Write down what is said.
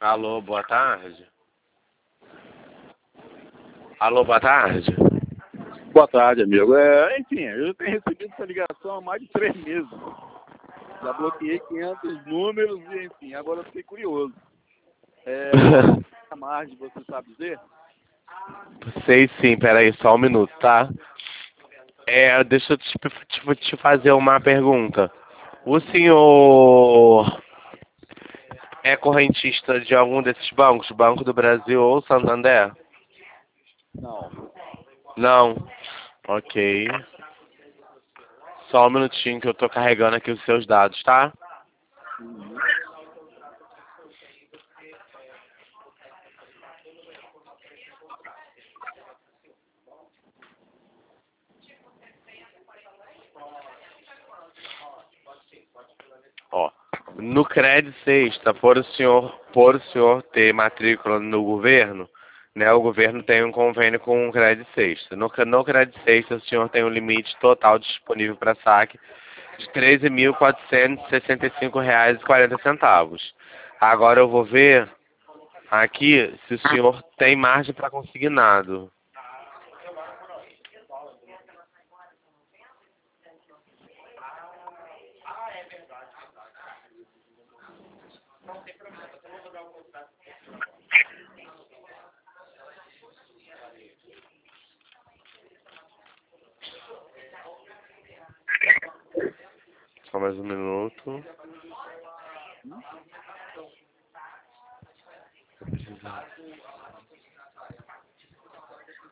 Alô, boa tarde. Alô, boa tarde. Boa tarde, amigo. Enfim, eu tenho recebido essa ligação há mais de 3 meses. Já bloqueei 500 números e, enfim, agora eu fiquei curioso. A margem, você sabe dizer? Sei sim, peraí, só um minuto, tá? Deixa eu te fazer uma pergunta. O senhor é correntista de algum desses bancos? Banco do Brasil ou Santander? Não. Não? Ok. Só um minutinho que eu tô carregando aqui os seus dados, tá? Uhum. Ó, no Cred Sexta, por o senhor ter matrícula no governo, né, o governo tem um convênio com o Cred Sexta. No Cred Sexta, o senhor tem um limite total disponível para saque de R$ 13.465,40. Agora eu vou ver aqui se o senhor tem margem para consignado. Só mais um minuto. Vou precisar.